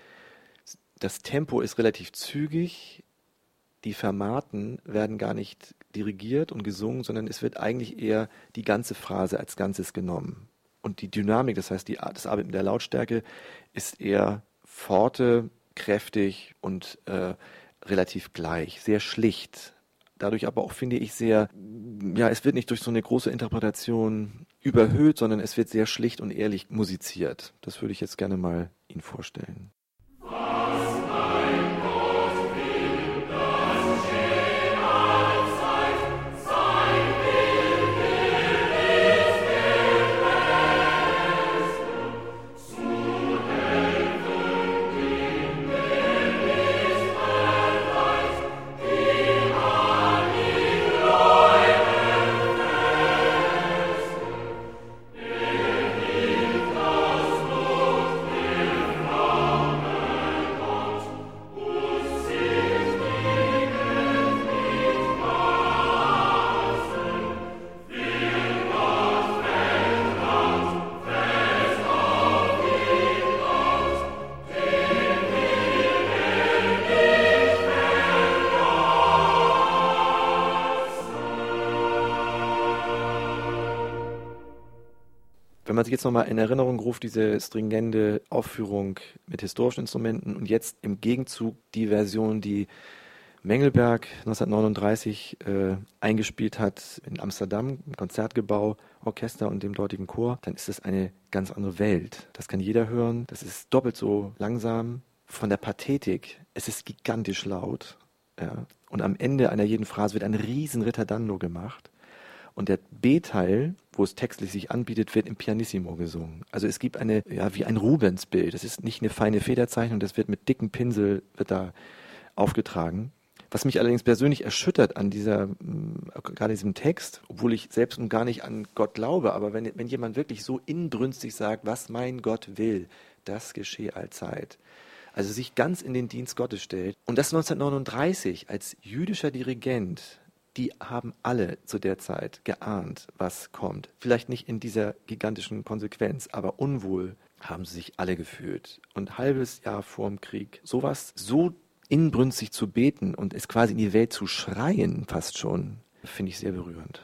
Das Tempo ist relativ zügig, die Fermaten werden gar nicht dirigiert und gesungen, sondern es wird eigentlich eher die ganze Phrase als Ganzes genommen. Und die Dynamik, das heißt die, das Arbeiten mit der Lautstärke, ist eher forte, kräftig und äh, relativ gleich, sehr schlicht. Dadurch aber auch, finde ich, sehr, ja, es wird nicht durch so eine große Interpretation überhöht, sondern es wird sehr schlicht und ehrlich musiziert. Das würde ich jetzt gerne mal Ihnen vorstellen. Wenn man sich jetzt nochmal in Erinnerung ruft, diese stringente Aufführung mit historischen Instrumenten und jetzt im Gegenzug die Version, die Mengelberg neunzehnhundertneununddreißig äh, eingespielt hat in Amsterdam, im Konzertgebau, Orchester und dem dortigen Chor, dann ist das eine ganz andere Welt. Das kann jeder hören, das ist doppelt so langsam. Von der Pathetik, es ist gigantisch laut. Ja. Und am Ende einer jeden Phrase wird ein riesen Ritardando gemacht. Und der B-Teil, wo es textlich sich anbietet, wird im Pianissimo gesungen. Also es gibt eine, ja, wie ein Rubensbild. Das ist nicht eine feine Federzeichnung, das wird mit dicken Pinsel, wird da aufgetragen. Was mich allerdings persönlich erschüttert an dieser, gerade diesem Text, obwohl ich selbst und gar nicht an Gott glaube, aber wenn, wenn jemand wirklich so inbrünstig sagt, was mein Gott will, das geschehe allzeit. Also sich ganz in den Dienst Gottes stellt. Und das neunzehnhundertneununddreißig als jüdischer Dirigent, die haben alle zu der Zeit geahnt, was kommt. Vielleicht nicht in dieser gigantischen Konsequenz, aber unwohl haben sie sich alle gefühlt. Und ein halbes Jahr vorm Krieg sowas so inbrünstig zu beten und es quasi in die Welt zu schreien, fast schon, finde ich sehr berührend.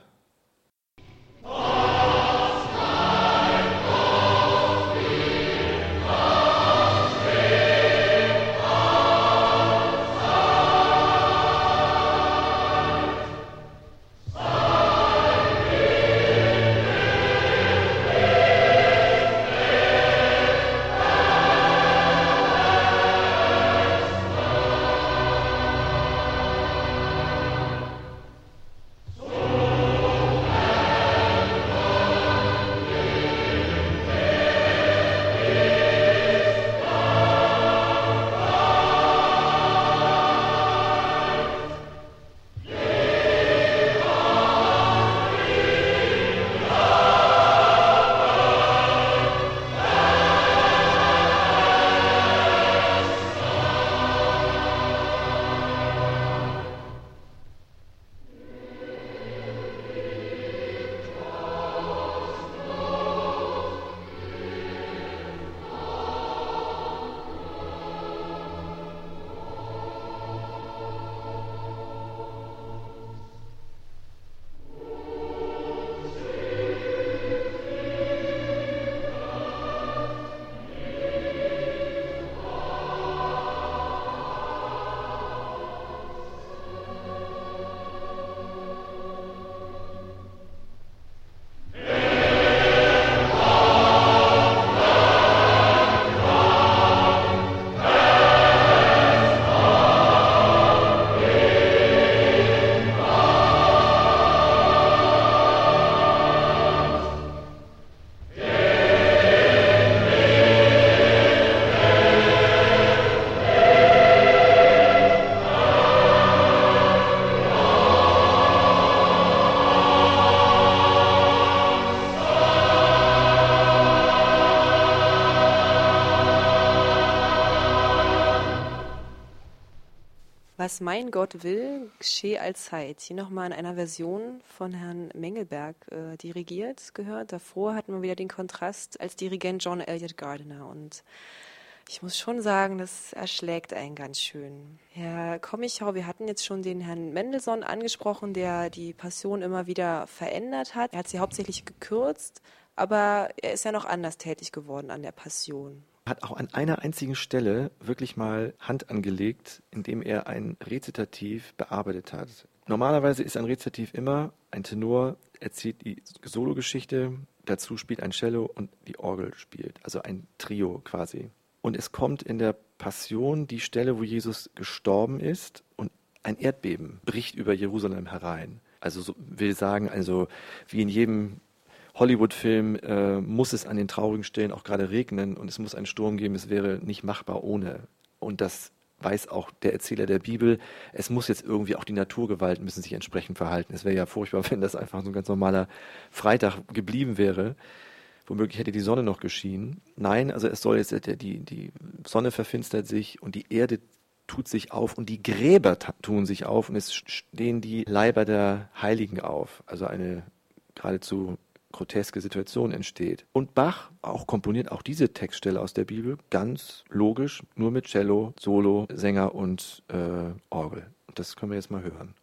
Was mein Gott will, geschehe allzeit. Hier nochmal in einer Version von Herrn Mengelberg äh, dirigiert gehört. Davor hatten wir wieder den Kontrast als Dirigent John Elliott Gardiner. Und ich muss schon sagen, das erschlägt einen ganz schön. Herr Kommichau, wir hatten jetzt schon den Herrn Mendelssohn angesprochen, der die Passion immer wieder verändert hat. Er hat sie hauptsächlich gekürzt, aber er ist ja noch anders tätig geworden an der Passion. Hat auch an einer einzigen Stelle wirklich mal Hand angelegt, indem er ein Rezitativ bearbeitet hat. Normalerweise ist ein Rezitativ immer ein Tenor, erzählt die Sologeschichte, dazu spielt ein Cello und die Orgel spielt, also ein Trio quasi. Und es kommt in der Passion die Stelle, wo Jesus gestorben ist und ein Erdbeben bricht über Jerusalem herein. Also so will sagen, also wie in jedem Hollywood-Film äh, muss es an den traurigen Stellen auch gerade regnen und es muss einen Sturm geben, es wäre nicht machbar ohne. Und das weiß auch der Erzähler der Bibel, es muss jetzt irgendwie auch die Naturgewalten müssen sich entsprechend verhalten. Es wäre ja furchtbar, wenn das einfach so ein ganz normaler Freitag geblieben wäre. Womöglich hätte die Sonne noch geschienen. Nein, also es soll jetzt, die, die Sonne verfinstert sich und die Erde tut sich auf und die Gräber tun sich auf und es stehen die Leiber der Heiligen auf. Also eine geradezu groteske Situation entsteht. Und Bach auch komponiert auch diese Textstelle aus der Bibel ganz logisch, nur mit Cello, Solo, Sänger und äh, Orgel. Und das können wir jetzt mal hören.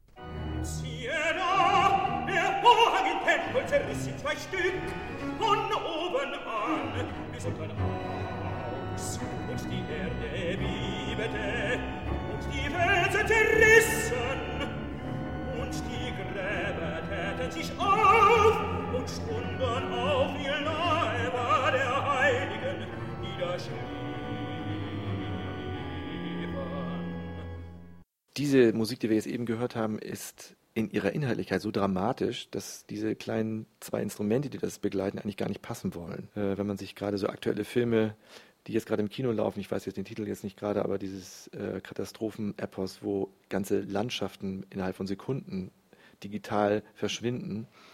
Siehe da, der Vorhang im Tempel zerriss in zwei Stück, von oben an bis unter ein Haus. Und die Erde bebte, und die Felsen zerrissen, und die Gräber täten sich auf, und stunden auf die Leiber der Heiligen niederschliefen. Diese Musik, die wir jetzt eben gehört haben, ist in ihrer Inhaltlichkeit so dramatisch, dass diese kleinen zwei Instrumente, die das begleiten, eigentlich gar nicht passen wollen. Äh, wenn man sich gerade so aktuelle Filme, die jetzt gerade im Kino laufen, ich weiß jetzt den Titel jetzt nicht gerade, aber dieses äh, Katastrophen-Epos, wo ganze Landschaften innerhalb von Sekunden digital verschwinden,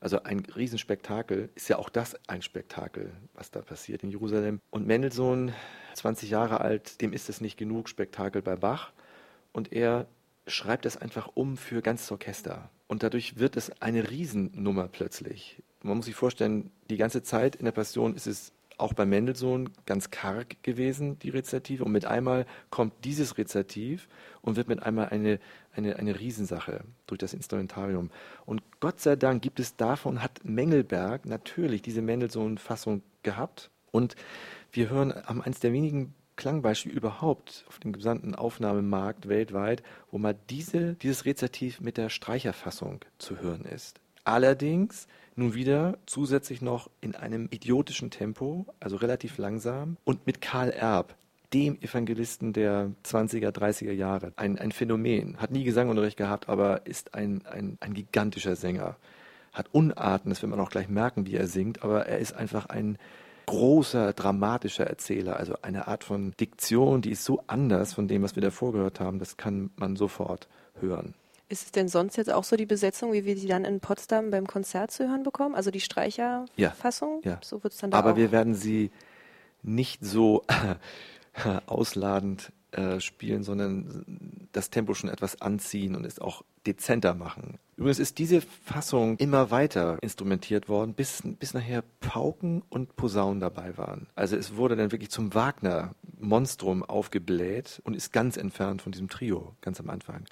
Also ein Riesenspektakel, ist ja auch das ein Spektakel, was da passiert in Jerusalem. Und Mendelssohn, zwanzig Jahre alt, dem ist es nicht genug Spektakel bei Bach. Und er schreibt das einfach um für ganzes Orchester. Und dadurch wird es eine Riesennummer plötzlich. Man muss sich vorstellen, die ganze Zeit in der Passion ist es auch bei Mendelssohn ganz karg gewesen, die Rezitative. Und mit einmal kommt dieses Rezitativ und wird mit einmal eine, eine, eine Riesensache durch das Instrumentarium. Und Gott sei Dank gibt es davon, hat Mengelberg natürlich diese Mendelssohn-Fassung gehabt. Und wir hören, haben eines der wenigen Klangbeispiele überhaupt auf dem gesamten Aufnahmemarkt weltweit, wo mal diese, dieses Rezitativ mit der Streicherfassung zu hören ist. Allerdings nun wieder zusätzlich noch in einem idiotischen Tempo, also relativ langsam, und mit Karl Erb, dem Evangelisten der zwanziger, dreißiger Jahre. Ein, ein Phänomen, hat nie Gesangunterricht gehabt, aber ist ein, ein, ein gigantischer Sänger. Hat Unarten, das wird man auch gleich merken, wie er singt, aber er ist einfach ein großer, dramatischer Erzähler, also eine Art von Diktion, die ist so anders von dem, was wir davor gehört haben, das kann man sofort hören. Ist es denn sonst jetzt auch so die Besetzung, wie wir sie dann in Potsdam beim Konzert zu hören bekommen? Also die Streicherfassung? Ja, ja. So wird's dann da Aber auch. wir werden sie nicht so ausladend äh, spielen, sondern das Tempo schon etwas anziehen und es auch dezenter machen. Übrigens ist diese Fassung immer weiter instrumentiert worden, bis, bis nachher Pauken und Posaunen dabei waren. Also es wurde dann wirklich zum Wagner-Monstrum aufgebläht und ist ganz entfernt von diesem Trio, ganz am Anfang.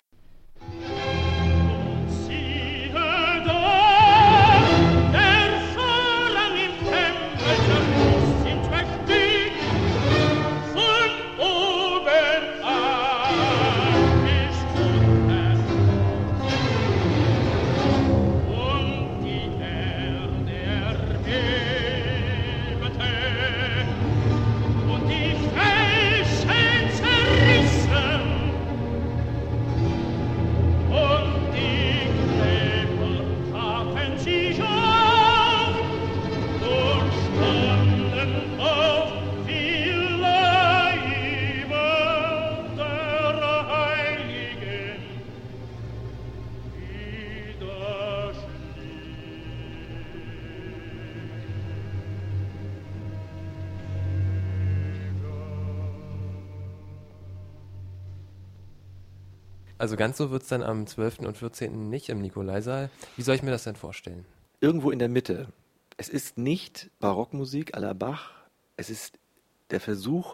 Also ganz so wird es dann am zwölften und vierzehnten nicht im Nikolaisaal. Wie soll ich mir das denn vorstellen? Irgendwo in der Mitte. Es ist nicht Barockmusik à la Bach, es ist der Versuch,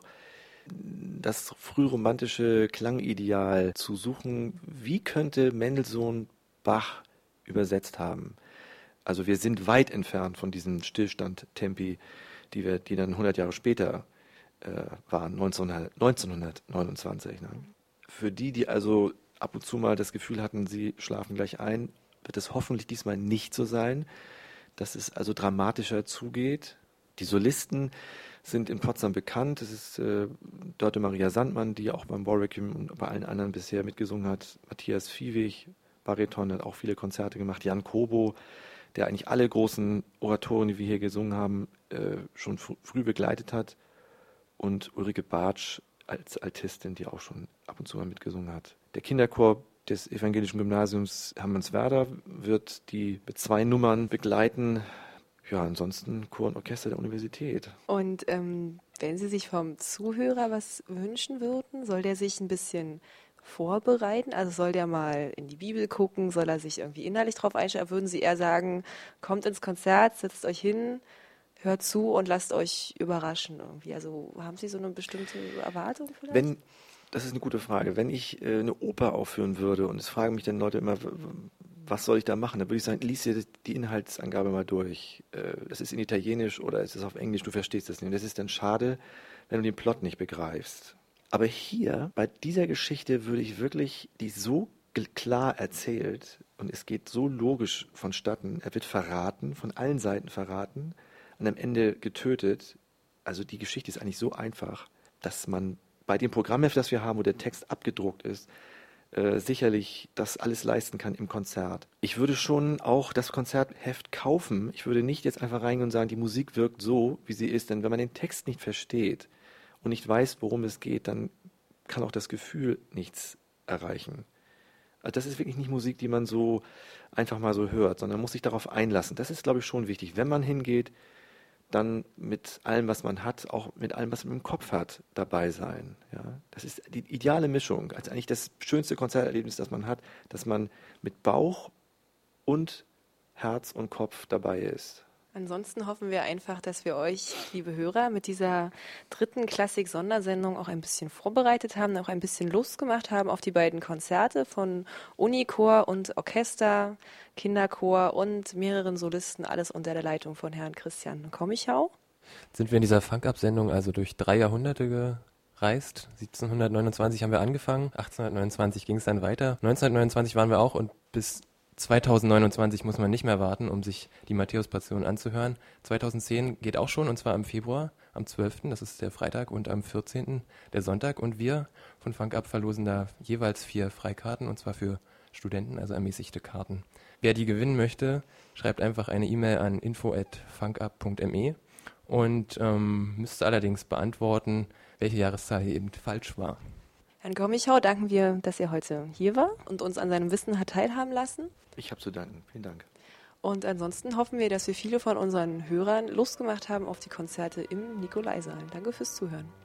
das frühromantische Klangideal zu suchen, wie könnte Mendelssohn Bach übersetzt haben. Also wir sind weit entfernt von diesem Stillstand-Tempi, die wir, die dann hundert Jahre später äh, waren, neunzehnhundertneunundzwanzig. Ne? Für die, die also ab und zu mal das Gefühl hatten, sie schlafen gleich ein, wird es hoffentlich diesmal nicht so sein, dass es also dramatischer zugeht. Die Solisten sind in Potsdam bekannt. Es ist äh, Dörte Maria Sandmann, die auch beim Warwick und bei allen anderen bisher mitgesungen hat. Matthias Viehweg, Bariton, hat auch viele Konzerte gemacht. Jan Kobo, der eigentlich alle großen Oratoren, die wir hier gesungen haben, äh, schon fr- früh begleitet hat. Und Ulrike Bartsch als Altistin, die auch schon ab und zu mal mitgesungen hat. Der Kinderchor des Evangelischen Gymnasiums Hermannswerder wird die mit zwei Nummern begleiten. Ja, ansonsten Chor und Orchester der Universität. Und ähm, wenn Sie sich vom Zuhörer was wünschen würden, soll der sich ein bisschen vorbereiten? Also soll der mal in die Bibel gucken? Soll er sich irgendwie innerlich drauf einstellen? Würden Sie eher sagen, kommt ins Konzert, setzt euch hin, hört zu und lasst euch überraschen irgendwie? Also haben Sie so eine bestimmte Erwartung vielleicht? Wenn, das ist eine gute Frage. Wenn ich äh, eine Oper aufführen würde und es fragen mich dann Leute immer, w- w- was soll ich da machen? Dann würde ich sagen, lies dir die Inhaltsangabe mal durch. Äh, das ist in Italienisch oder es ist auf Englisch, du verstehst das nicht. Und das ist dann schade, wenn du den Plot nicht begreifst. Aber hier, bei dieser Geschichte würde ich wirklich, die so g- klar erzählt und es geht so logisch vonstatten, er wird verraten, von allen Seiten verraten und am Ende getötet. Also die Geschichte ist eigentlich so einfach, dass man bei dem Programmheft, das wir haben, wo der Text abgedruckt ist, äh, sicherlich das alles leisten kann im Konzert. Ich würde schon auch das Konzertheft kaufen. Ich würde nicht jetzt einfach reingehen und sagen, die Musik wirkt so, wie sie ist. Denn wenn man den Text nicht versteht und nicht weiß, worum es geht, dann kann auch das Gefühl nichts erreichen. Also das ist wirklich nicht Musik, die man so einfach mal so hört, sondern muss sich darauf einlassen. Das ist, glaube ich, schon wichtig. Wenn man hingeht, dann mit allem, was man hat, auch mit allem, was man im Kopf hat, dabei sein. Ja? Das ist die ideale Mischung. Also eigentlich das schönste Konzerterlebnis, das man hat, dass man mit Bauch und Herz und Kopf dabei ist. Ansonsten hoffen wir einfach, dass wir euch, liebe Hörer, mit dieser dritten Klassik-Sondersendung auch ein bisschen vorbereitet haben, auch ein bisschen Lust gemacht haben auf die beiden Konzerte von Unichor und Orchester, Kinderchor und mehreren Solisten, alles unter der Leitung von Herrn Christian Kommichau. Sind wir in dieser Funk-Up-Sendung also durch drei Jahrhunderte gereist. siebzehnhundertneunundzwanzig haben wir angefangen, achtzehnhundertneunundzwanzig ging es dann weiter. neunzehnhundertneunundzwanzig waren wir auch und bis zweitausendneunundzwanzig muss man nicht mehr warten, um sich die Matthäus-Passion anzuhören. zweitausendzehn geht auch schon, und zwar im Februar, am zwölften, das ist der Freitag, und am vierzehnten, der Sonntag. Und wir von Funk Up verlosen da jeweils vier Freikarten, und zwar für Studenten, also ermäßigte Karten. Wer die gewinnen möchte, schreibt einfach eine E-Mail an info at funkup punkt me und ähm, müsste allerdings beantworten, welche Jahreszahl hier eben falsch war. Herrn Kommichau, danken wir, dass er heute hier war und uns an seinem Wissen hat teilhaben lassen. Ich habe zu danken. Vielen Dank. Und ansonsten hoffen wir, dass wir viele von unseren Hörern Lust gemacht haben auf die Konzerte im Nikolaisaal. Danke fürs Zuhören.